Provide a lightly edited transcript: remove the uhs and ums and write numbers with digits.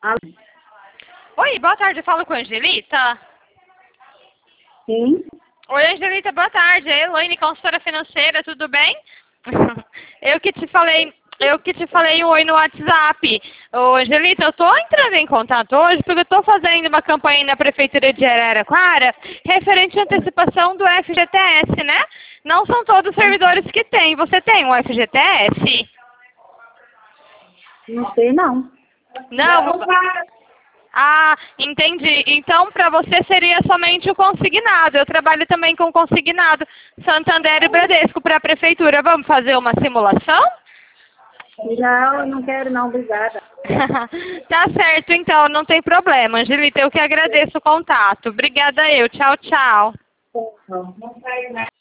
Alô? Oi, boa tarde, eu falo com a Angelita. Sim, Oi, Angelita, boa tarde. É Elaine, consultora financeira, tudo bem? Eu que te falei um oi no WhatsApp. Ô, Angelita, eu tô entrando em contato hoje porque eu tô fazendo uma campanha na Prefeitura de Araraquara referente à antecipação do FGTS, né? Não são todos os servidores que têm. Você tem um FGTS? não sei não. Não. Ah, entendi. Então, para você seria somente o consignado. Eu trabalho também com consignado Santander e Bradesco para a prefeitura. Vamos fazer uma simulação? Não, eu não quero não, obrigada. Tá certo, então, não tem problema. Angelita, eu que agradeço o contato. Obrigada eu. Tchau, tchau. Não sai, né?